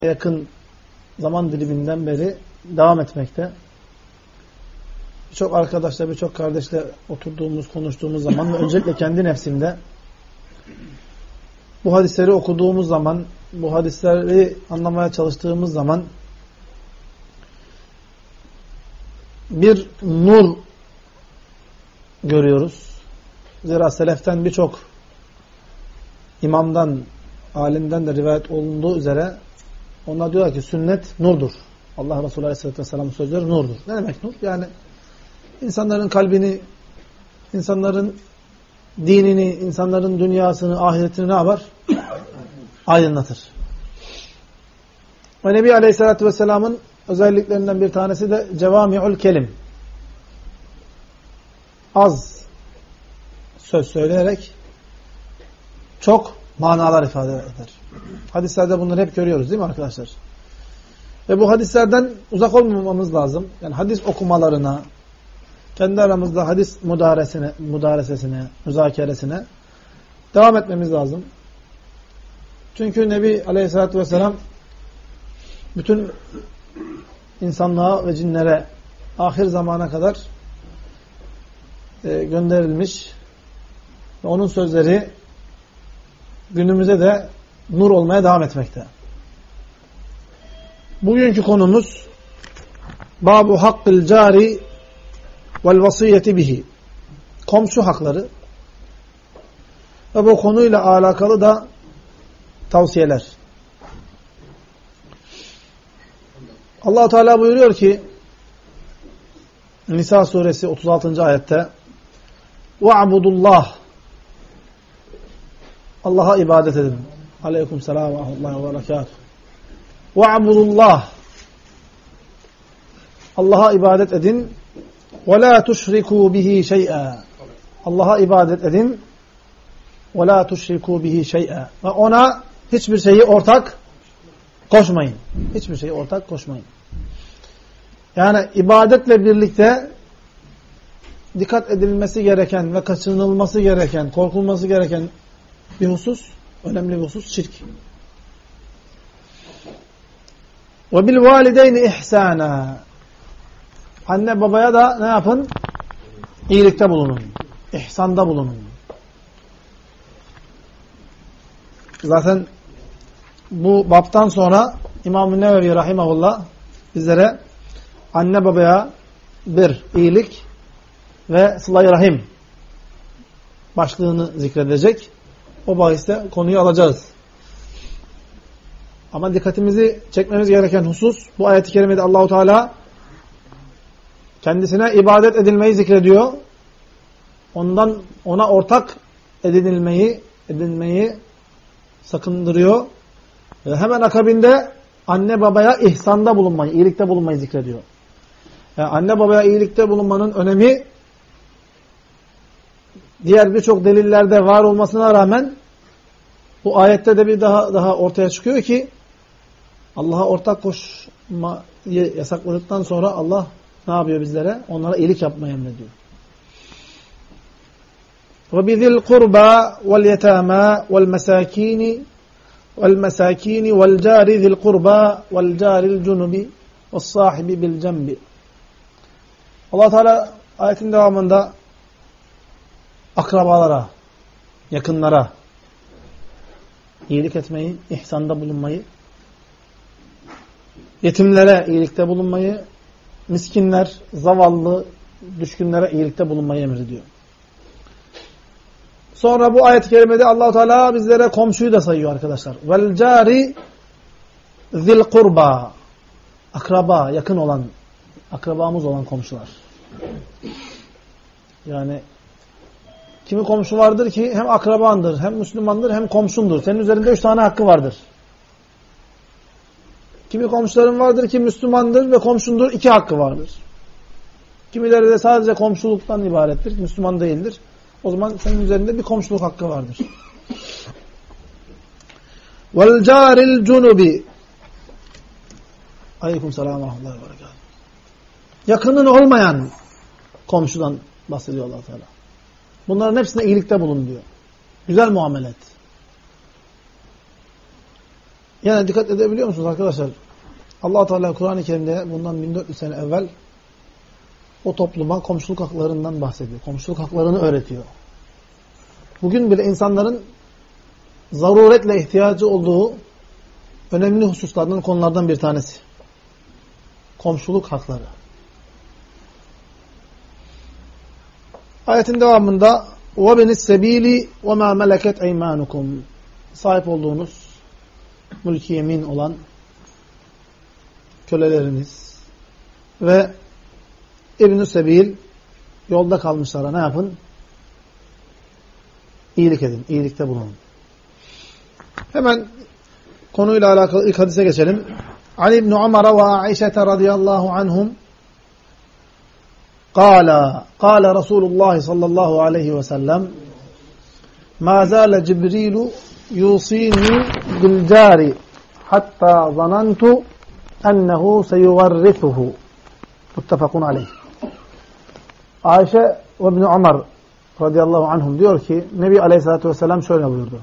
yakın zaman diliminden beri devam etmekte. Birçok arkadaşla, birçok kardeşle oturduğumuz, konuştuğumuz zaman ve öncelikle kendi nefsimde bu hadisleri okuduğumuz zaman, bu hadisleri anlamaya çalıştığımız zaman bir nur görüyoruz. Zira seleften birçok imamdan, alimden de rivayet olunduğu üzere onlar diyorlar ki sünnet nurdur. Allah Resulü Aleyhisselatü Vesselam'ın sözleri nurdur. Ne demek nur? Yani insanların kalbini, insanların dinini, insanların dünyasını, ahiretini ne yapar? Aydınlatır. Ve Nebi Aleyhisselatü Vesselam'ın özelliklerinden bir tanesi de cevami'ül kelim. Az söz söyleyerek çok manalar ifade eder. Hadislerde bunları hep görüyoruz değil mi arkadaşlar? Ve bu hadislerden uzak olmamamız lazım. Yani hadis okumalarına, kendi aramızda hadis müdaresesine, müzakeresine devam etmemiz lazım. Çünkü Nebi Aleyhisselatü Vesselam bütün insanlığa ve cinlere ahir zamana kadar gönderilmiş ve onun sözleri günümüze de nur olmaya devam etmekte. Bugünkü konumuz Babu hakkil cari vel vasiyeti bihi. Komşu hakları ve bu konuyla alakalı da tavsiyeler. Allah Teala buyuruyor ki Nisa suresi 36. ayette "Ve'budullah" Allah'a ibadet edin. Aleykümselam ve rahmetullahi ve berekatuhu. "Ve'budullah" Allah'a ibadet edin. "Ve la tuşrikû bihi şey'a" Allah'a ibadet edin. "Ve la tuşrikû bihi şey'a" Ve ona hiçbir şeyi ortak koşmayın. Hiçbir şeyi ortak koşmayın. Yani ibadetle birlikte dikkat edilmesi gereken ve kaçınılması gereken, korkulması gereken bir husus, önemli bir husus şirk. Ve bil valideyni ihsana. Anne babaya da ne yapın? İyilikte bulunun. İhsanda bulunun. Zaten bu baptan sonra İmam-ı Nevevi rahimahullah bizlere anne babaya bir iyilik ve sıla-i rahim başlığını zikredecek. O bahiste konuyu alacağız. Ama dikkatimizi çekmemiz gereken husus bu ayet-i kerimede Allahu Teala kendisine ibadet edilmeyi zikrediyor. Ona ortak edinilmeyi sakındırıyor. Ve hemen akabinde anne babaya ihsanda bulunmayı, iyilikte bulunmayı zikrediyor. Yani anne babaya iyilikte bulunmanın önemi diğer birçok delillerde var olmasına rağmen bu ayette de bir daha ortaya çıkıyor ki Allah'a ortak koşmayı yasakladıktan sonra Allah ne yapıyor bizlere? Onlara iyilik yapmayı emrediyor. وَبِذِي الْقُرْبَى وَالْيَتَامَى وَالْمَسَاكِينِ وَالْجَارِ ذِي الْقُرْبَى وَالْجَارِ الْجُنُبِ وَالصَّاحِبِ بِالْجَنْبِ Allah Teala ayetin devamında akrabalara, yakınlara iyilik etmeyi, ihsanda bulunmayı, yetimlere iyilikte bulunmayı, miskinler, zavallı, düşkünlere iyilikte bulunmayı emrediyor. Sonra bu ayet-i kerimede Allah Teala bizlere komşuyu da sayıyor arkadaşlar. Vel cari zil kurba. Akraba, yakın olan, akrabamız olan komşular. Yani kimi komşu vardır ki hem akrabandır, hem Müslümandır, hem komşundur. Senin üzerinde 3 tane hakkı vardır. Kimi komşuların vardır ki Müslümandır ve komşundur, 2 hakkı vardır. Kimileri de sadece komşuluktan ibarettir, Müslüman değildir. O zaman senin üzerinde bir komşuluk hakkı vardır. Vel caril cunubi. Aleykümselam ve rahmetullahi ve berekatuhu. Yakının olmayan komşudan bahsediyor Allah Teala. Bunların hepsine iyilikte bulun diyor. Güzel muamele et. Yani dikkat edebiliyor musunuz arkadaşlar? Allah Teala Kur'an-ı Kerim'de bundan 1400 sene evvel o topluma komşuluk haklarından bahsediyor. Komşuluk haklarını öğretiyor. Bugün bile insanların zaruretle ihtiyacı olduğu önemli hususlardan, konulardan bir tanesi. Komşuluk hakları. Ayetin devamında وَبِنِ السَّب۪يلِ وَمَا مَلَكَتْ اَيْمَانُكُمْ sahip olduğunuz mülk-i yemin olan köleleriniz ve İbn-i Sebil yolda kalmışlara ne yapın? İyilik edin, iyilikte bulunun. Hemen konuyla alakalı ilk hadise geçelim. Ali ibn Umar ve Aişe radıyallahu anhum قال رسول الله صلى الله عليه وسلم ما زال جبريل يوصيني بالجار حتى ظننت أنه سيورثه متفق عليه. Ayşe ve İbn Umar radıyallahu anhum diyor ki Nebi Aleyhisselatü Vesselam şöyle buyurdu.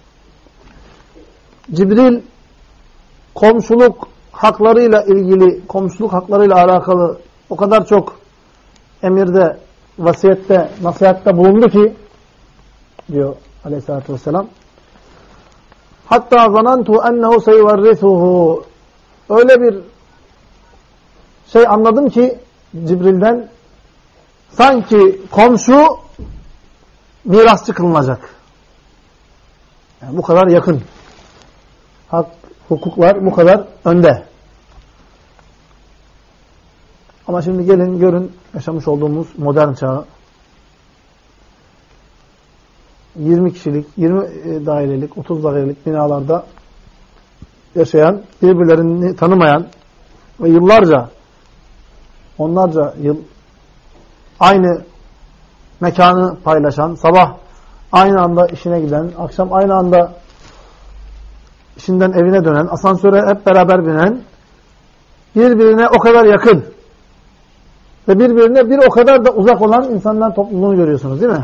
Cibril komşuluk haklarıyla ilgili, komşuluk haklarıyla alakalı o kadar çok emirde, vasiyette, nasihatte bulundu ki diyor Aleyhisselatü Vesselam. Hatta zanantu ennehu seyverrithuhu. Öyle bir şey anladım ki Cibril'den sanki komşu mirasçı kılınacak. Yani bu kadar yakın. Hak, hukuklar bu kadar önde. Ama şimdi gelin görün yaşamış olduğumuz modern çağı. 20 kişilik, 20 dairelik, 30 dairelik binalarda yaşayan, birbirlerini tanımayan ve yıllarca, onlarca yıl aynı mekanı paylaşan, sabah aynı anda işine giden, akşam aynı anda işinden evine dönen, asansöre hep beraber binen, birbirine o kadar yakın ve birbirine bir o kadar da uzak olan insanlar topluluğunu görüyorsunuz değil mi?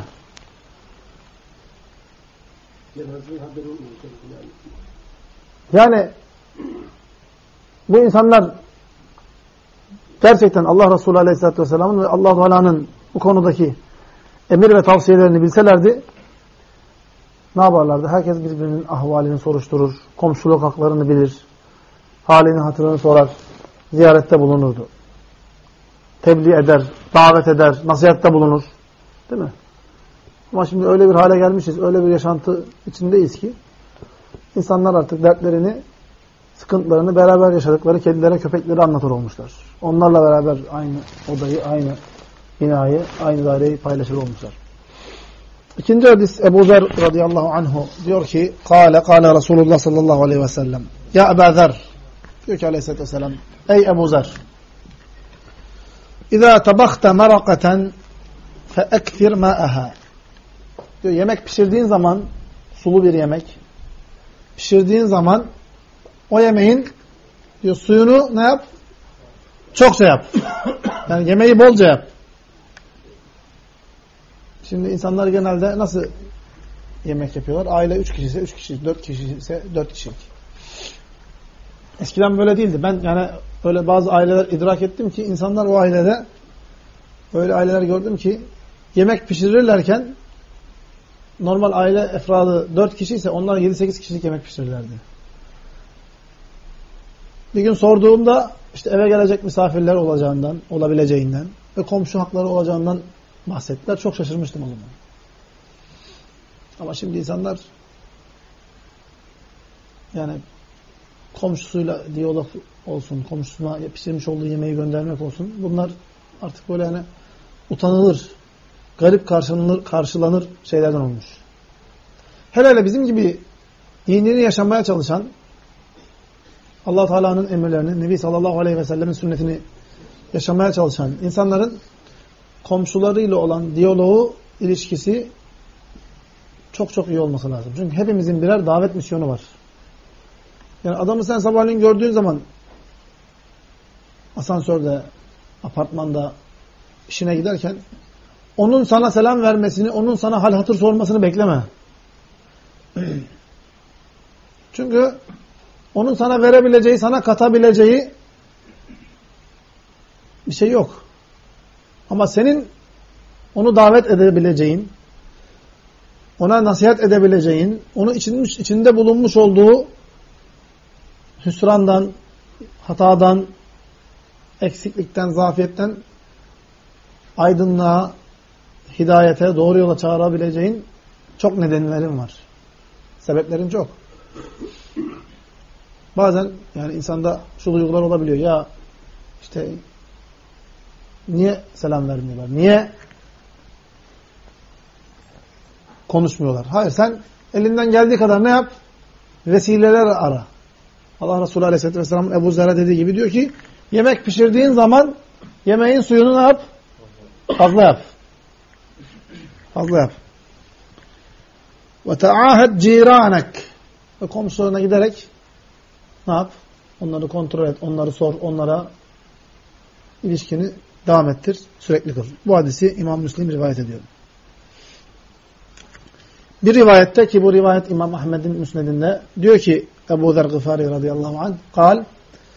Yani bu insanlar gerçekten Allah Resulü Aleyhisselatü Vesselam'ın ve Allah-u Teala'nın bu konudaki emir ve tavsiyelerini bilselerdi ne yaparlardı? Herkes birbirinin ahvalini soruşturur, komşuluk haklarını bilir, halini hatırını sorar, ziyarette bulunurdu. Tebliğ eder, davet eder, nasihatte bulunur. Değil mi? Ama şimdi öyle bir hale gelmişiz, öyle bir yaşantı içindeyiz ki insanlar artık dertlerini, sıkıntılarını beraber yaşadıkları kedilere, köpeklere anlatır olmuşlar. Onlarla beraber aynı odayı, aynı binayı, aynı daireyi paylaşır olmuşlar. İkinci hadis Ebu Zer radıyallahu anhu diyor ki Kâle Resulullah sallallahu aleyhi ve sellem Ya Ebu Zer diyor ki aleyhissalatü vesselam Ey Ebu Zer İzâ tabakte merakaten feekfir mâ'eha diyor, yemek pişirdiğin zaman sulu bir yemek pişirdiğin zaman o yemeğin diyor, suyunu ne yap? Çokça yap. Yani yemeği bolca yap. Şimdi insanlar genelde nasıl yemek yapıyorlar? Aile 3 kişi ise 3 kişi, 4 kişi ise 4 kişilik. Eskiden böyle değildi. Ben yani öyle bazı aileler idrak ettim ki insanlar o ailede öyle aileler gördüm ki yemek pişirirlerken normal aile efradı 4 kişi ise onlar 7-8 kişilik yemek pişirirlerdi. Bir gün sorduğumda işte eve gelecek misafirler olacağından, olabileceğinden ve komşu hakları olacağından bahsettiler. Çok şaşırmıştım o zaman. Ama şimdi insanlar yani komşusuyla diyalog olsun, komşusuna pişirmiş olduğu yemeği göndermek olsun. Bunlar artık böyle yani utanılır, garip karşılanır şeylerden olmuş. Hele bizim gibi dinini yaşamaya çalışan, Allah Teala'nın emirlerini, Nebi sallallahu aleyhi ve sellemin sünnetini yaşamaya çalışan insanların komşularıyla olan diyaloğu, ilişkisi çok çok iyi olması lazım. Çünkü hepimizin birer davet misyonu var. Yani adamı sen sabahleyin gördüğün zaman asansörde, apartmanda işine giderken onun sana selam vermesini, onun sana hal hatır sormasını bekleme. Çünkü Onun sana verebileceği, sana katabileceği bir şey yok. Ama senin onu davet edebileceğin, ona nasihat edebileceğin, onu içinde bulunmuş olduğu hüsrandan, hatadan, eksiklikten, zafiyetten aydınlığa, hidayete, doğru yola çağırabileceğin çok nedenlerin var. Sebeplerin çok. Bazen yani insanda şu duygular olabiliyor. Ya işte niye selam vermiyorlar? Niye konuşmuyorlar? Hayır, sen elinden geldiği kadar ne yap? Vesileler ara. Allah Resulü Aleyhisselatü Vesselam'ın Ebu Zer'e dediği gibi diyor ki yemek pişirdiğin zaman yemeğin suyunu ne yap? Fazla yap. Fazla yap. Ve te'ahad ciranek. Ve komşularına giderek ne yap? Onları kontrol et, onları sor, onlara ilişkini devam ettir, sürekli kıl. Bu hadisi İmam Müslim rivayet ediyor. Bir rivayette ki bu rivayet İmam Ahmed'in müsnedinde diyor ki Ebu Zer Gıfari radıyallahu anh kal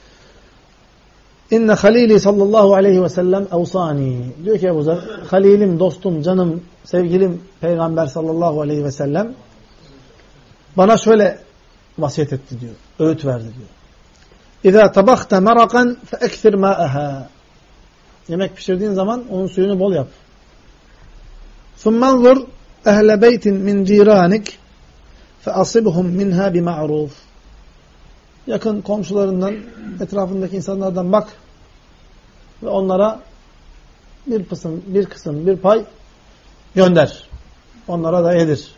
İnne halili sallallahu aleyhi ve sellem evsani. Diyor ki Ebu Zer, halilim, dostum, canım, sevgilim Peygamber sallallahu aleyhi ve sellem bana şöyle vasiyet etti diyor. Öğüt verdi diyor. İzâ tabakta merakan fe ekthir mâ'ehâ. Yemek pişirdiğin zaman onun suyunu bol yap. ثُمَّنْظُرْ اَهْلَ بَيْتٍ مِنْ جِيرَانِكَ فَأَصِبْهُمْ مِنْهَا بِمَعْرُوفٍ. Yakın komşularından, etrafındaki insanlardan bak ve onlara bir kısım, bir pay gönder. Onlara da yedir.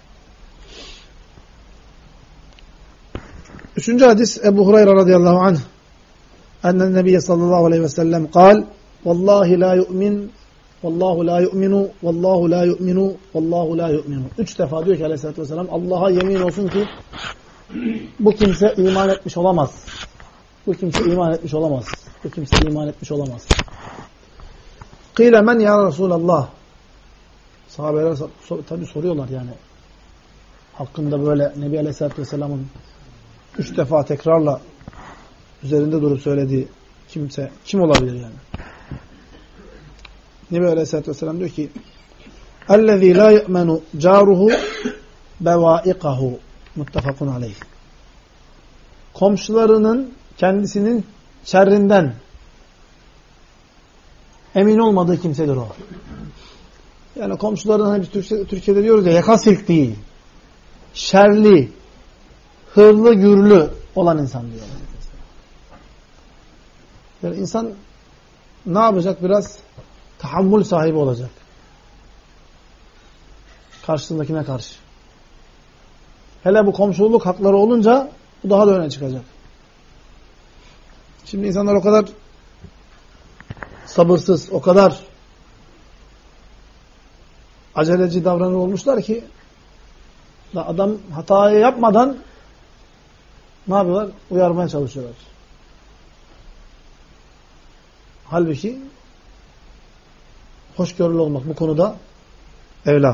Üçüncü hadis Ebu Hureyre radıyallahu anh ennen Nebiye sallallahu aleyhi ve sellem kal vallahi la yu'min vallahu la yu'minu vallahu la yu'minu vallahu la yu'minu. 3 defa diyor ki aleyhissalatü vesselam Allah'a yemin olsun ki bu kimse iman etmiş olamaz. Bu kimse iman etmiş olamaz. Bu kimse iman etmiş olamaz. Kıyle men ya Resulallah. Sahabeler tabi soruyorlar yani. Hakkında böyle Nebi Aleyhisselatü Vesselam'ın 3 defa tekrarla üzerinde durup söylediği kimse kim olabilir yani? Nebi Aleyhisselatü Vesselam diyor ki اَلَّذ۪ي لَا يَأْمَنُ جَارُهُ بَوَائِقَهُ muttefakun aleyh. Komşularının kendisinin şerrinden emin olmadığı kimsedir o. Yani komşuların hani biz Türkiye'de diyoruz ya yaka silktiği, şerli, hırlı, gürlü olan insan diyor. Yani insan ne yapacak? Biraz tahammül sahibi olacak. Karşısındakine karşı. Hele bu komşuluk hakları olunca bu daha da öne çıkacak. Şimdi insanlar o kadar sabırsız, o kadar aceleci davranır olmuşlar ki adam hatayı yapmadan ne yapıyorlar? Uyarmaya çalışıyorlar. Halbuki hoşgörülü olmak bu konuda evla.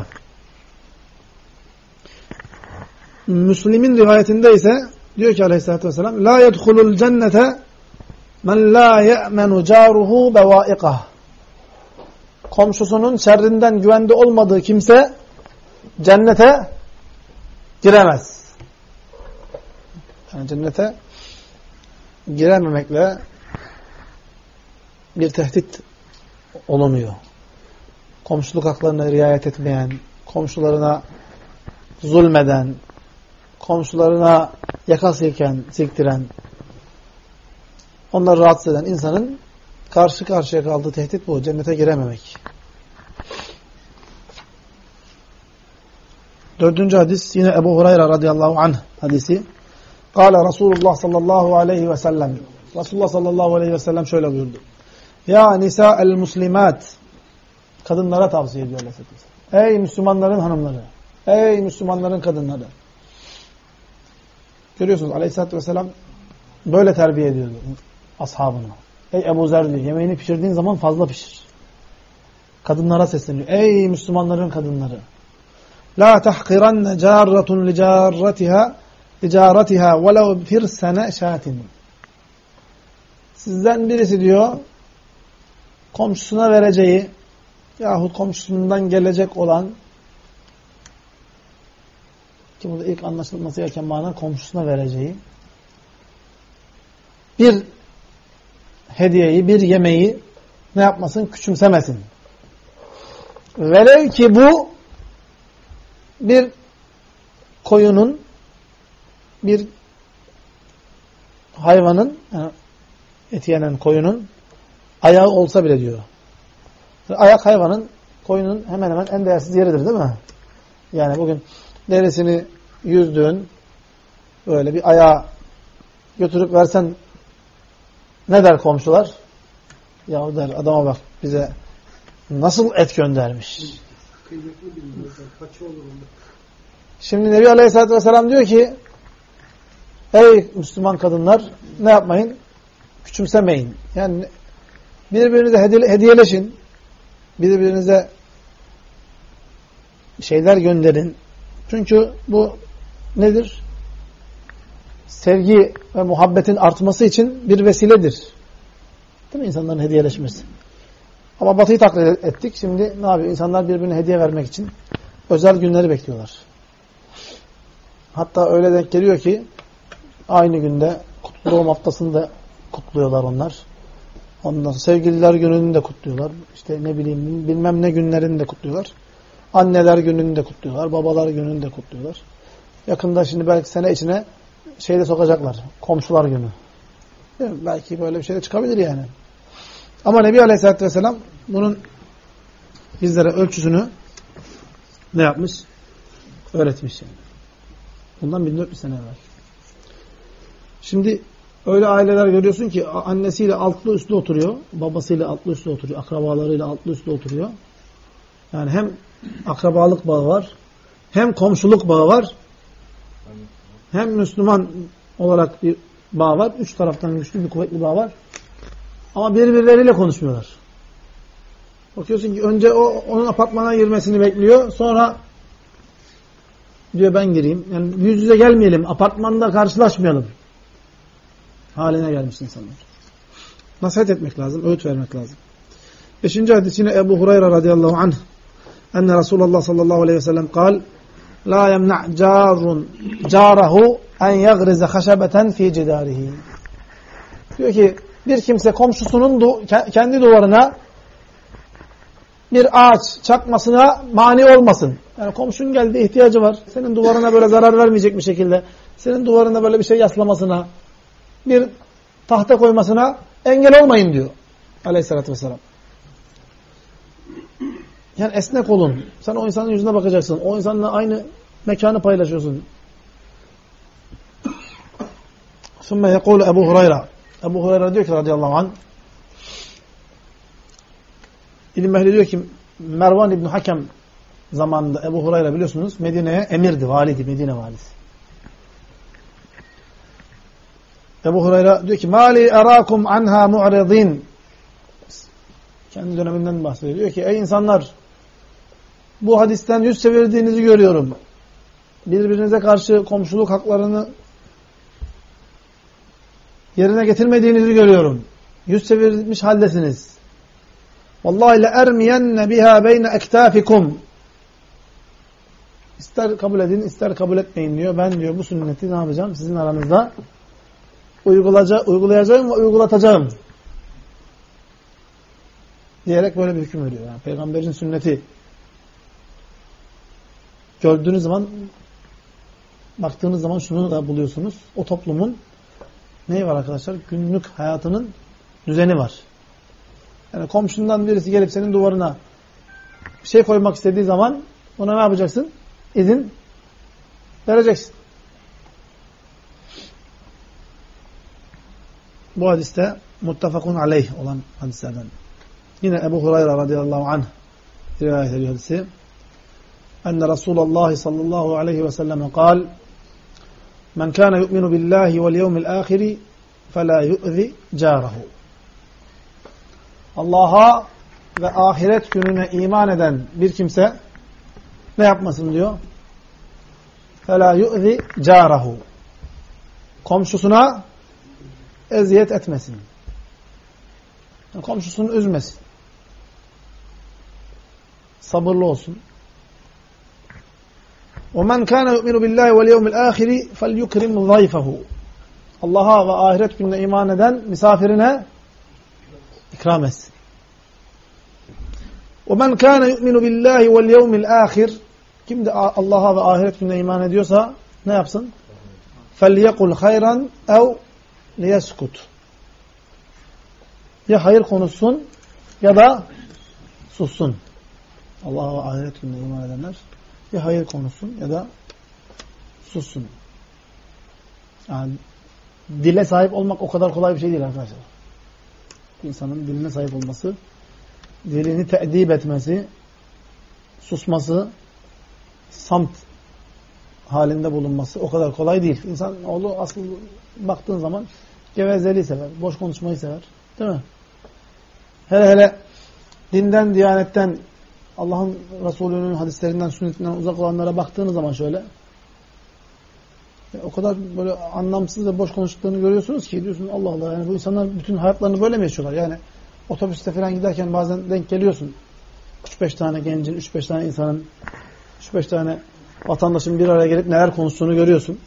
Müslim'in rivayetinde ise diyor ki aleyhissalatü vesselam la yedhulul cennete men la ye'menu caruhu bevaikah. Komşusunun şerrinden güvende olmadığı kimse cennete giremez. Yani cennete girememekle bir tehdit olunuyor. Komşuluk haklarına riayet etmeyen, komşularına zulmeden, komşularına yaka silktiren, onları rahatsız eden insanın karşı karşıya kaldığı tehdit bu. Cennete girememek. 4. hadis yine Ebu Hureyre radıyallahu anh hadisi. Kâle Resulullah sallallahu aleyhi ve sellem. Resulullah sallallahu aleyhi ve sellem şöyle buyurdu. Ya nisa'el muslimat. Kadınlara tavsiye ediyor Aleyhisselam. Ey Müslümanların hanımları. Ey Müslümanların kadınları. Görüyorsunuz Aleyhisselatü Vesselam böyle terbiye ediyordu ashabını. Ey Ebu Zer diyor, yemeğini pişirdiğin zaman fazla pişir. Kadınlara sesleniyor. Ey Müslümanların kadınları. La tahqiranne carratun li carratiha ticaretiha velev firsene şatin. Sizden birisi diyor komşusuna vereceği yahut komşusundan gelecek olan, ki burada ilk anlaşılması gereken mana komşusuna vereceği bir hediyeyi, bir yemeği ne yapmasın? Küçümsemesin. Velev ki bu bir koyunun, bir hayvanın, yani eti yenen koyunun ayağı olsa bile diyor. Ayak hayvanın, koyunun hemen hemen en değersiz yeridir değil mi? Yani bugün derisini yüzdüğün böyle bir ayağı götürüp versen ne der komşular? Ya der adama bak bize nasıl et göndermiş. Şimdi Nebi Aleyhisselatü Vesselam diyor ki ey Müslüman kadınlar ne yapmayın? Küçümsemeyin. Yani birbirinize hediyeleşin. Birbirinize şeyler gönderin. Çünkü bu nedir? Sevgi ve muhabbetin artması için bir vesiledir. Değil mi? İnsanların hediyeleşmesi. Ama Batı'yı taklit ettik. Şimdi ne yapıyor? İnsanlar birbirine hediye vermek için özel günleri bekliyorlar. Hatta öyle denk geliyor ki aynı günde kutlu doğum haftasını da kutluyorlar onlar. Ondan sonra sevgililer gününü de kutluyorlar. İşte ne bileyim bilmem ne günlerini de kutluyorlar. Anneler gününü de kutluyorlar. Babalar gününü de kutluyorlar. Yakında şimdi belki sene içine şeyde sokacaklar. Komşular günü. Değil mi? Belki böyle bir şey de çıkabilir yani. Ama Nebi Aleyhisselatü Vesselam bunun bizlere ölçüsünü ne yapmış? Öğretmiş yani. Bundan 1400 sene evvel. Şimdi öyle aileler görüyorsun ki annesiyle altlı üstlü oturuyor, babasıyla altlı üstlü oturuyor, akrabalarıyla altlı üstlü oturuyor. Yani hem akrabalık bağı var, hem komşuluk bağı var, hem Müslüman olarak bir bağ var. Üç taraftan güçlü bir kuvvetli bağ var. Ama birbirleriyle konuşmuyorlar. Bakıyorsun ki önce onun apartmana girmesini bekliyor. Sonra diyor ben gireyim. Yani yüz yüze gelmeyelim. Apartmanda karşılaşmayalım. Haline gelmiş insanlar. Nasihat etmek lazım. Öğüt vermek lazım. 5. hadis yine Ebu Hureyre radıyallahu anh. Enne Resulullah sallallahu aleyhi ve sellem kal la yemna' carun carahu en yagrize haşebeten fi cidarihi. Diyor ki bir kimse komşusunun kendi duvarına bir ağaç çakmasına mani olmasın. Yani komşun geldi ihtiyacı var. Senin duvarına böyle zarar vermeyecek bir şekilde, senin duvarına böyle bir şey yaslamasına, bir tahta koymasına engel olmayın diyor Aleyhisselatü Vesselam. Yani esnek olun. Sen o insanın yüzüne bakacaksın. O insanla aynı mekanı paylaşıyorsun. Sümme yekûlu Ebu Hureyre. Ebu Hureyre diyor ki radıyallahu anh, İlim ehli diyor ki Mervan İbni Hakem zamanında Ebu Hureyre biliyorsunuz Medine'ye emirdi, validi, Medine valisi. Ebu Hureyre diyor ki mali erakum anha mu'ridin. Kendi döneminden bahsediyor. Diyor ki ey insanlar bu hadisten yüz çevirdiğinizi görüyorum. Birbirinize karşı komşuluk haklarını yerine getirmediğinizi görüyorum. Yüz çevirmiş haldesiniz. Vallahi le ermiyenne biha beyne ektafikum. İster kabul edin, ister kabul etmeyin diyor. Ben diyor bu sünneti ne yapacağım? Sizin aranızda uygulayacağım ve uygulatacağım. Diyerek böyle bir hüküm veriyor. Yani Peygamberin sünneti gördüğünüz zaman, baktığınız zaman şunu da buluyorsunuz. O toplumun neyi var arkadaşlar? Günlük hayatının düzeni var. Yani komşundan birisi gelip senin duvarına bir şey koymak istediği zaman ona ne yapacaksın? İzin vereceksin. Bu hadiste muttefakun aleyh olan hadislerden. Yine Ebu Hureyre radıyallahu anh rivayet ediyor hadisi. Enne Resulullah sallallahu aleyhi ve sellem kal men kâne yu'minu billahi vel yevmil âhiri felâ yu'zi cârahu. Allah'a ve ahiret gününe iman eden bir kimse ne yapmasın diyor? فَلَا يُؤْذِ جَارَهُ. komşusuna eziyet etmesin. Yani komşusunu üzmesin. Sabırlı olsun. وَمَنْ كَانَ يُؤْمِنُ بِاللّٰهِ وَالْيَوْمِ الْآخِرِ فَلْيُكْرِمْ ضَيْفَهُ. Allah'a ve ahiret gününe iman eden misafirine ikram etsin. وَمَنْ كَانَ يُؤْمِنُ بِاللّٰهِ وَالْيَوْمِ الْآخِرِ. Kim de Allah'a ve ahiret gününe iman ediyorsa ne yapsın? فَلْيَقُلْ خَيْرًا اَوْ لِيَسْكُتْ. Ya hayır konuşsun ya da sussun. Allah'a ve ahiret gününe iman edenler ya hayır konuşsun ya da sussun. Yani dile sahip olmak o kadar kolay bir şey değil arkadaşlar. İnsanın diline sahip olması, dilini te'dib etmesi, susması, samt halinde bulunması o kadar kolay değil. İnsanoğlu asıl baktığın zaman gevezeliği sever, boş konuşmayı sever. Değil mi? Hele hele dinden, diyanetten, Allah'ın Resulü'nün hadislerinden, sünnetinden uzak olanlara baktığınız zaman şöyle o kadar böyle anlamsız ve boş konuştuklarını görüyorsunuz ki diyorsunuz Allah Allah, yani bu insanlar bütün hayatlarını böyle mi yaşıyorlar? Yani otobüste falan giderken bazen denk geliyorsun. 3-5 tane gencin, 3-5 tane insanın, 3-5 tane vatandaşın bir araya gelip neler konuştuğunu görüyorsun.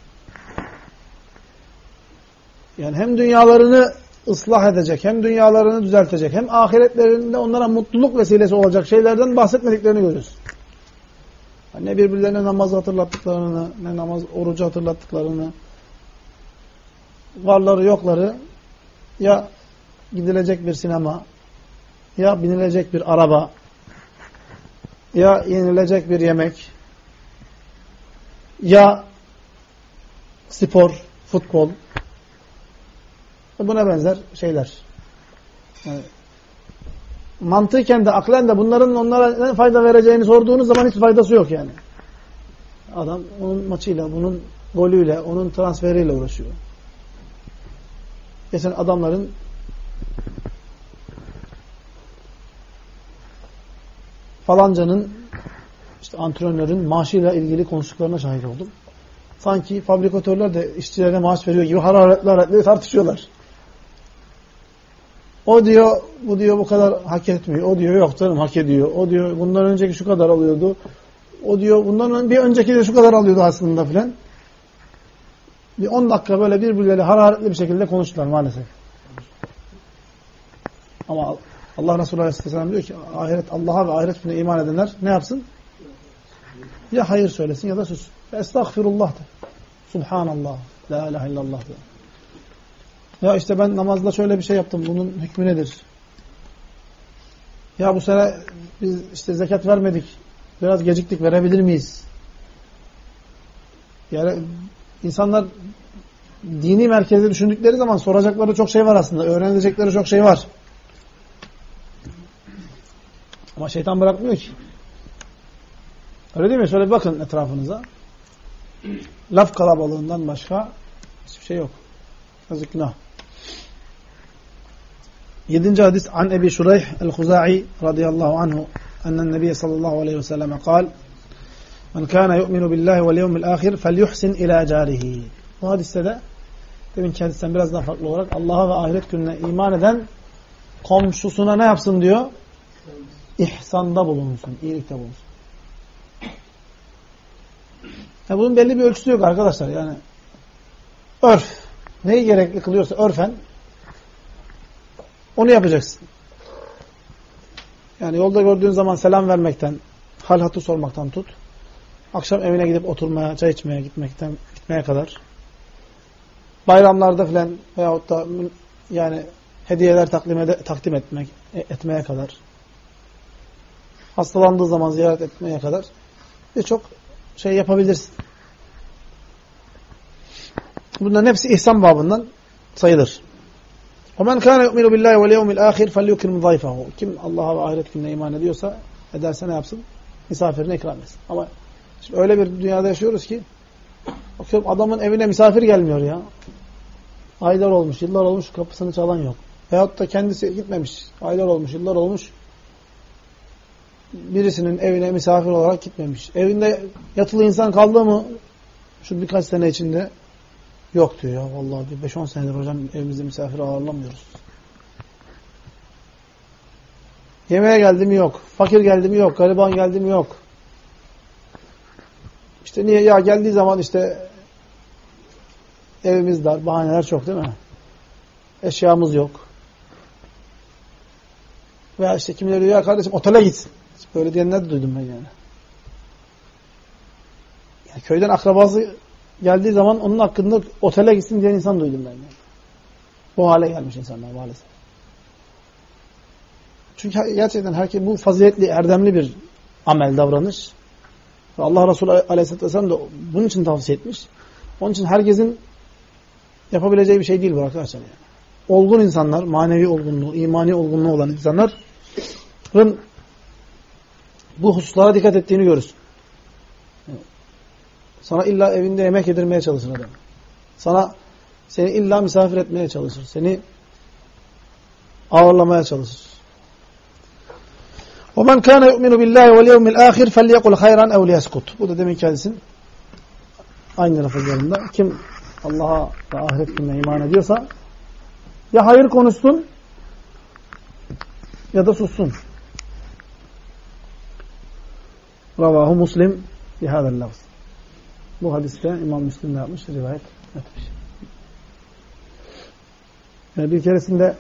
Yani hem dünyalarını ıslah edecek, hem dünyalarını düzeltecek, hem ahiretlerinde onlara mutluluk vesilesi olacak şeylerden bahsetmediklerini görüyorsun. Ne birbirlerine namaz hatırlattıklarını, ne namaz, orucu hatırlattıklarını, varları yokları ya gidilecek bir sinema, ya binilecek bir araba, ya yenilecek bir yemek, ya spor, futbol, buna benzer şeyler. Yani mantıken de aklen de bunların onlara ne fayda vereceğini sorduğunuz zaman hiç faydası yok yani. Adam onun maçıyla, bunun golüyle, onun transferiyle uğraşıyor. Geçen adamların falancanın, işte antrenörün maaşıyla ilgili konuştuklarına şahit oldum. Sanki fabrikatörler de işçilerine maaş veriyor gibi hararetli tartışıyorlar. O diyor, bu diyor bu kadar hak etmiyor. O diyor yok canım hak ediyor. O diyor bundan önceki şu kadar alıyordu. O diyor bundan bir önceki de şu kadar alıyordu aslında filan. Bir 10 dakika böyle birbirleriyle hararetli bir şekilde konuştular maalesef. Ama Allah Resulü Aleyhisselam diyor ki Allah'a ve ahiret gününe iman edenler ne yapsın? Ya hayır söylesin ya da sus. Estağfirullah de. Subhanallah. La ilahe illallah de. Ya işte ben namazda şöyle bir şey yaptım. Bunun hükmü nedir? Ya bu sene biz işte zekat vermedik. Biraz geciktik. Verebilir miyiz? Yani insanlar dini merkezde düşündükleri zaman soracakları çok şey var aslında. Öğrenilecekleri çok şey var. Ama şeytan bırakmıyor ki. Öyle değil mi? Şöyle bir bakın etrafınıza. Laf kalabalığından başka hiçbir şey yok. Yazık günah. 7. hadis an Ebi Şureyh el-Huza'i radıyallahu anhu ennen Nebiye sallallahu aleyhi ve selleme kal men kâne yu'minu billahi vel yevmil âhir fel yuhsin ilâ cârihi. Bu hadiste de deminki hadisten biraz daha farklı olarak Allah'a ve ahiret gününe iman eden komşusuna ne yapsın diyor? İhsanda bulunsun, iyilikte bulunsun. Ya bunun belli bir ölçüsü yok arkadaşlar. Yani örf neyi gerekli kılıyorsa örfen onu yapacaksın. Yani yolda gördüğün zaman selam vermekten, hal hatır sormaktan tut. Akşam evine gidip oturmaya, çay içmeye gitmeye kadar. Bayramlarda filan veyahut da yani hediyeler takdim etmeye kadar. Hastalandığı zaman ziyaret etmeye kadar birçok şey yapabilirsin. Bunların hepsi ihsan babından sayılır. وَمَنْ كَانَ يُؤْمِنُ بِاللّٰهِ وَالْيَوْمِ الْآخِرِ فَلْيُكْرِمْ ضَيْفَهُ. Kim Allah'a ve ahiret gününe iman ediyorsa, ederse ne yapsın? Misafirine ikram etsin. Ama şimdi öyle bir dünyada yaşıyoruz ki bakıyorum adamın evine misafir gelmiyor ya. Aylar olmuş, yıllar olmuş kapısını çalan yok. Veyahut da kendisi gitmemiş. Aylar olmuş, yıllar olmuş. Birisinin evine misafir olarak gitmemiş. Evinde yatılı insan kaldı mı şu birkaç sene içinde Yok diyor ya vallahi bir 5-10 senedir hocam evimizde misafir ağırlamıyoruz. Yemeğe geldi mi yok. Fakir geldi mi yok. Gariban geldi mi yok. İşte niye? Ya geldiği zaman işte evimiz dar. Bahaneler çok değil mi? Eşyamız yok. Veya işte kimileri diyor ya kardeşim otele gitsin. Böyle diyenler de duydum ben yani. Yani köyden akrabası geldiği zaman onun hakkında otele gitsin diyen insan duydum ben yani. Bu hale gelmiş insanlar maalesef. Çünkü gerçekten herkes bu faziletli, erdemli bir amel, davranış. Allah Resulü Aleyhisselatü Vesselam da bunun için tavsiye etmiş. Onun için herkesin yapabileceği bir şey değil bu arkadaşlar. Yani. Olgun insanlar, manevi olgunluğu, imani olgunluğu olan insanların bu hususlara dikkat ettiğini görürsün. Sana illa evinde yemek yedirmeye çalışır adam. Seni illa misafir etmeye çalışır. Seni ağırlamaya çalışır. وَمَنْ كَانَ يُؤْمِنُ بِاللّٰهِ وَالْيَوْمِ الْآخِرِ فَلْيَقُلْ خَيْرًا اَوْ لِيَسْكُتْ. Bu da deminki hadisin aynı lafızlarında. Kim Allah'a ve ahiret gününe iman ediyorsa ya hayır konuşsun ya da sussun. Ravahu Muslim bihâzel lafz. Bu hadiste İmam Müslim yapmış, rivayet etmiş. Yani bir keresinde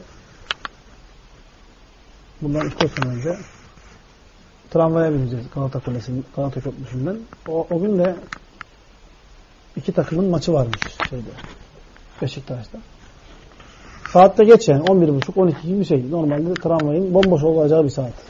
bundan 3-4 sene önce tramvaya bineceğiz Galata Köprüsü'nden. O gün de iki takımın maçı varmış Beşiktaş'ta. Saatte geç yani 11.30-12 gibi bir şey. Normalde tramvayın bomboş olacağı bir saat.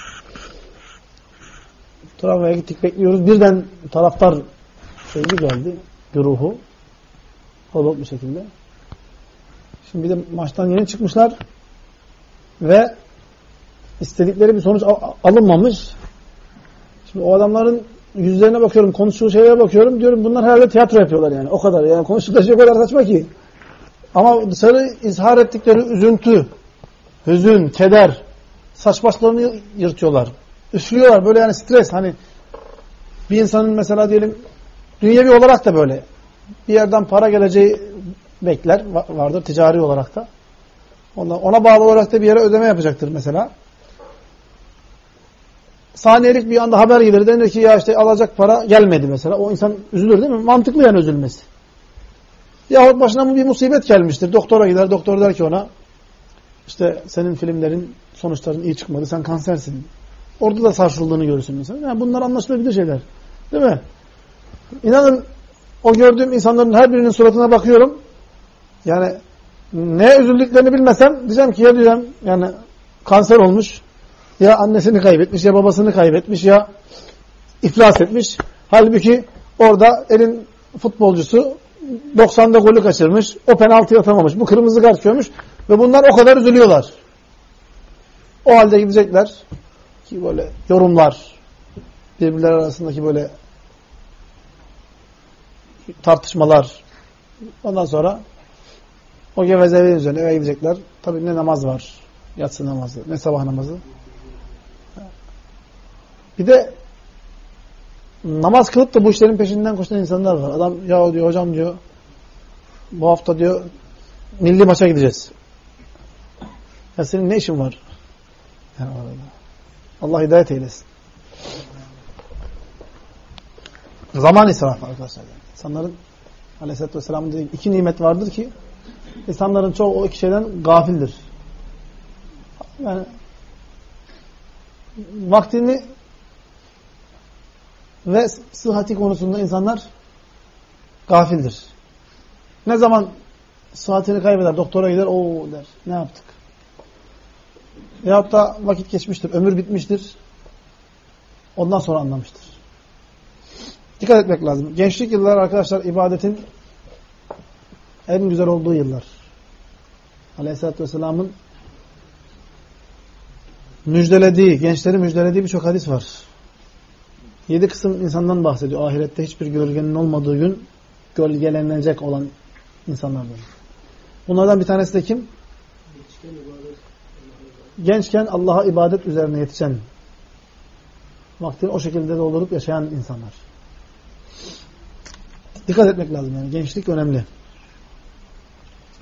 Tramvaya gittik bekliyoruz. Birden taraftar geldi. Güruhu. Kalabalık bir şekilde. Şimdi bir de maçtan yeni çıkmışlar ve istedikleri bir sonuç alınmamış. Şimdi o adamların yüzlerine bakıyorum, konuştuğu şeylere bakıyorum. Diyorum bunlar herhalde tiyatro yapıyorlar yani. O kadar yani. Konuştukları şey o kadar saçma ki. Ama dışarı izhar ettikleri üzüntü, hüzün, keder, saç başlarını yırtıyorlar. Üflüyorlar böyle yani stres. Hani bir insanın mesela diyelim dünyevi olarak da böyle bir yerden para geleceği bekler vardır ticari olarak da. Ona bağlı olarak da bir yere ödeme yapacaktır mesela. Saniyelik bir anda haber gelir. Denir ki ya işte alacak para gelmedi mesela. O insan üzülür değil mi? Mantıklı yani üzülmesi. Yahut başına bir musibet gelmiştir. Doktora gider. Doktor der ki ona işte senin filmlerin sonuçların iyi çıkmadı. Sen kansersin. Orada da sarsıldığını görürsün mesela. Yani bunlar anlaşılabilir şeyler. Değil mi? İnanın o gördüğüm insanların her birinin suratına bakıyorum. Yani ne üzüldüklerini bilmesem diyeceğim ki ya diyeceğim yani kanser olmuş. Ya annesini kaybetmiş, ya babasını kaybetmiş, ya iflas etmiş. Halbuki orada elin futbolcusu 90'da golü kaçırmış, o penaltıyı atamamış, bu kırmızı kart görmüş ve bunlar o kadar üzülüyorlar. O halde gidecekler ki böyle yorumlar, birbirleri arasındaki böyle tartışmalar, ondan sonra o gevezeliğin üzerine eve gidecekler. Tabii ne namaz var, yatsı namazı, ne sabah namazı. Bir de namaz kılıp da bu işlerin peşinden koşan insanlar var. Adam ya diyor hocam diyor bu hafta diyor milli maça gideceğiz. Ya senin ne işin var? Yani Allah hidayet eylesin. Zaman israfı arkadaşlar. İnsanların Aleyhisselatü Vesselam'ın dediği iki nimet vardır ki insanların çoğu o iki şeyden gafildir. Yani vaktini ve sıhhati konusunda insanlar gafildir. Ne zaman sıhhatini kaybeder, doktora gider, o der, ne yaptık? Yahut da vakit geçmiştir, ömür bitmiştir. Ondan sonra anlamıştır. Dikkat etmek lazım. Gençlik yılları arkadaşlar ibadetin en güzel olduğu yıllar. Aleyhisselatü Vesselam'ın müjdelediği, gençleri müjdelediği birçok hadis var. 7 kısım insandan bahsediyor. Ahirette hiçbir gölgenin olmadığı gün gölgelenecek olan insanlardan. Bunlardan bir tanesi de kim? Gençken Allah'a ibadet üzerine yetişen, vaktini o şekilde doldurup yaşayan insanlar. Dikkat etmek lazım yani. Gençlik önemli.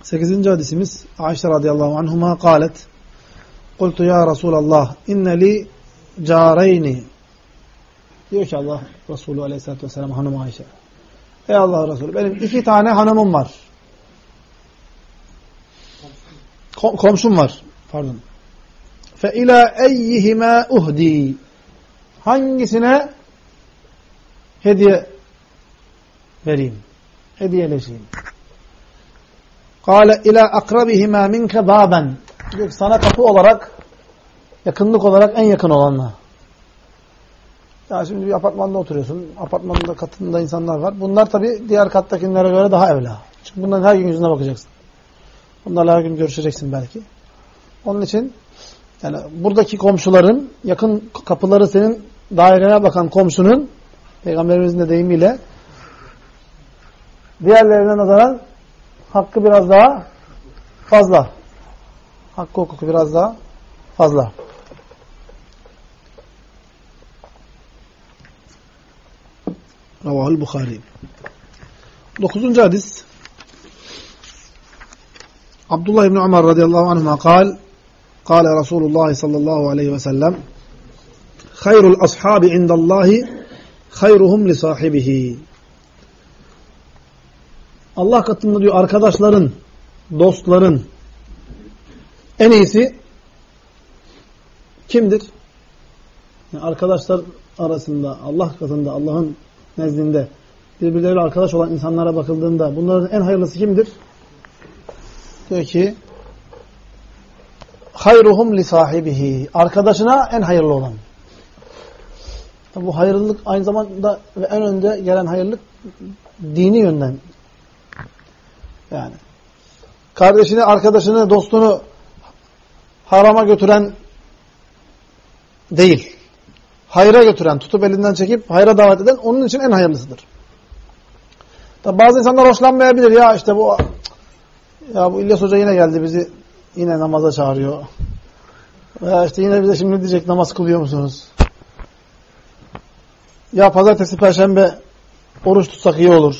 8. hadisimiz Ayşe radıyallahu anhuma kâlet Kultu ya Resulallah inne li careyni. Diyor ki Allah Resulü aleyhissalatü vesselam hanım Ayşe. Ey Allah Resulü benim 2 tane hanımım var. Komşum var. Pardon. Fe ila eyyihime uhdi. Hangisine hediye vereyim? Hediyeleşeyim. Kâle ila akrabihime minke bâben. Diyor ki sana kapı olarak, yakınlık olarak en yakın olanla. Ya şimdi bir apartmanda oturuyorsun. Apartmanda katında insanlar var. Bunlar tabii diğer kattakilere göre daha evla. Çünkü bunların her gün yüzüne bakacaksın. Bunlarla her gün görüşeceksin belki. Onun için yani buradaki komşuların, yakın kapıları senin dairene bakan komşunun, Peygamberimizin de deyimiyle diğerlerine nazaran hakkı biraz daha fazla. Hakkı hukuku biraz daha fazla. Ravahul Bukhari. 9. hadis Abdullah İbni Ömer radıyallahu anhuma kâle Resulullah sallallahu aleyhi ve sellem hayrul ashabi indallahi hayruhum li sahibihi. Allah katında diyor arkadaşların, dostların en iyisi kimdir? Yani arkadaşlar arasında, Allah katında, Allah'ın nezdinde birbirleriyle arkadaş olan insanlara bakıldığında bunların en hayırlısı kimdir? Diyor ki hayruhum li sahibihi. Arkadaşına en hayırlı olan. Bu hayırlılık aynı zamanda ve en önde gelen hayırlılık dini yönden. Yani kardeşini, arkadaşını, dostunu harama götüren değil. Hayra götüren, tutup elinden çekip hayra davet eden onun için en hayırlısıdır. Tabi bazı insanlar hoşlanmayabilir. Ya işte bu İlyas Hoca yine geldi bizi yine namaza çağırıyor. Veya işte yine bize şimdi diyecek namaz kılıyor musunuz? Ya pazartesi, perşembe oruç tutsak iyi olur.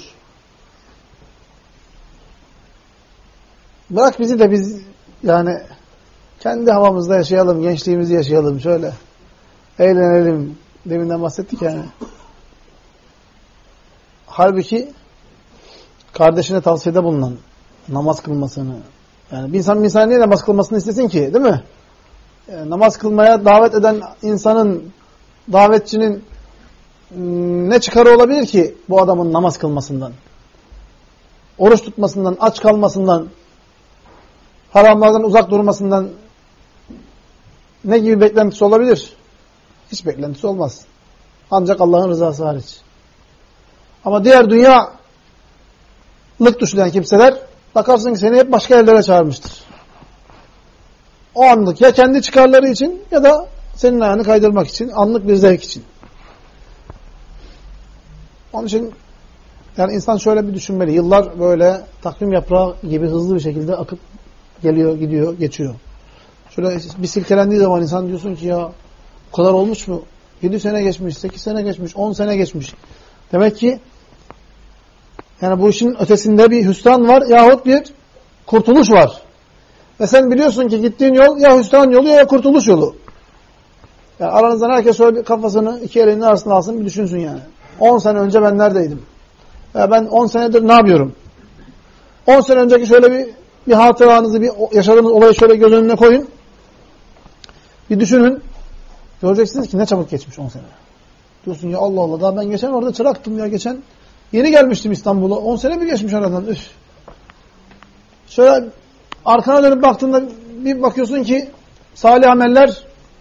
Bırak bizi de biz yani kendi havamızda yaşayalım, gençliğimizi yaşayalım şöyle. Eğlenelim. Deminden bahsettik yani. Halbuki kardeşine tavsiyede bulunan namaz kılmasını, yani bir insan niye namaz kılmasını istesin ki, değil mi? Yani namaz kılmaya davet eden insanın, davetçinin ne çıkarı olabilir ki bu adamın namaz kılmasından? Oruç tutmasından, aç kalmasından, haramlardan uzak durmasından ne gibi beklentisi olabilir? Hiç beklentisi olmaz. Ancak Allah'ın rızası hariç. Ama diğer dünyalık düşünen kimseler bakarsın ki seni hep başka yerlere çağırmıştır. O anlık ya kendi çıkarları için ya da senin ayağını kaydırmak için, anlık bir zevk için. Onun için yani insan şöyle bir düşünmeli. Yıllar böyle takvim yaprağı gibi hızlı bir şekilde akıp geliyor, gidiyor, geçiyor. Şöyle bir silkelendiği zaman insan diyorsun ki ya o kadar olmuş mu? 7 sene geçmiş, 8 sene geçmiş, 10 sene geçmiş. Demek ki yani bu işin ötesinde bir hüsran var yahut bir kurtuluş var. Ve sen biliyorsun ki gittiğin yol ya hüsran yolu ya kurtuluş yolu. Yani aranızdan herkes şöyle bir kafasını iki elinin arasına alsın bir düşünsün yani. 10 sene önce ben neredeydim? Ya ben 10 senedir ne yapıyorum? 10 sene önceki şöyle bir hatıranızı, bir yaşadığınız olayı şöyle göz önüne koyun. Bir düşünün. Göreceksiniz ki ne çabuk geçmiş 10 sene. Diyorsun ya Allah Allah daha ben geçen orada çıraktım ya geçen. Yeni gelmiştim İstanbul'a. 10 sene bir geçmiş aradan. Üf. Şöyle arkana dönüp baktığında bir bakıyorsun ki salih ameller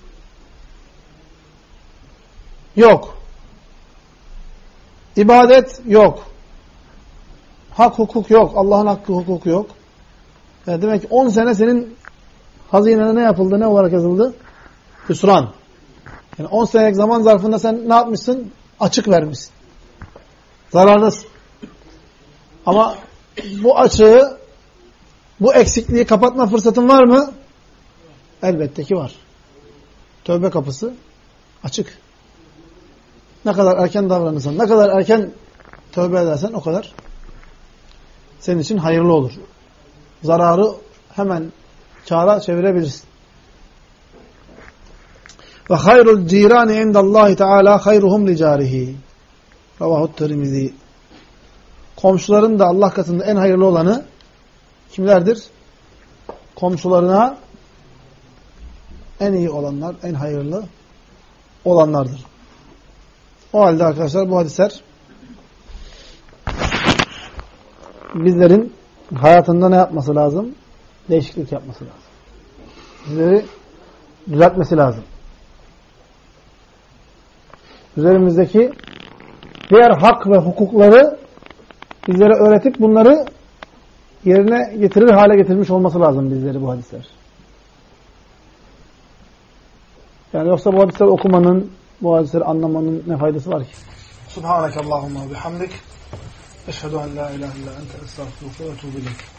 yok. İbadet yok. Hak hukuk yok. Allah'ın hakkı hukuku yok. Yani demek ki 10 sene senin hazinene ne yapıldı? Ne olarak yazıldı? Hüsran. Yani 10 senelik zaman zarfında sen ne yapmışsın? Açık vermişsin. Zararlısın. Ama bu açığı, bu eksikliği kapatma fırsatın var mı? Elbette ki var. Tövbe kapısı açık. Ne kadar erken davranırsan, ne kadar erken tövbe edersen o kadar senin için hayırlı olur. zararı hemen kâra çevirebilirsin. Ve hayrul cirani indallahi teala hayruhum li carihi. Ravahu't Tirmizi. Komşuların da Allah katında en hayırlı olanı kimlerdir? Komşularına en iyi olanlar, en hayırlı olanlardır. O halde arkadaşlar bu hadisler bizlerin hayatında ne yapması lazım? Değişiklik yapması lazım. Bizleri düzeltmesi lazım. Üzerimizdeki diğer hak ve hukukları bizlere öğretip bunları yerine getirir hale getirmiş olması lazım bizleri bu hadisler. Yani yoksa bu hadisleri okumanın, bu hadisleri anlamanın ne faydası var ki? Subhanakallahumma bihamdik. Eşhedü en la ilahe illa ente estağfiruke ve etûbü ileyk.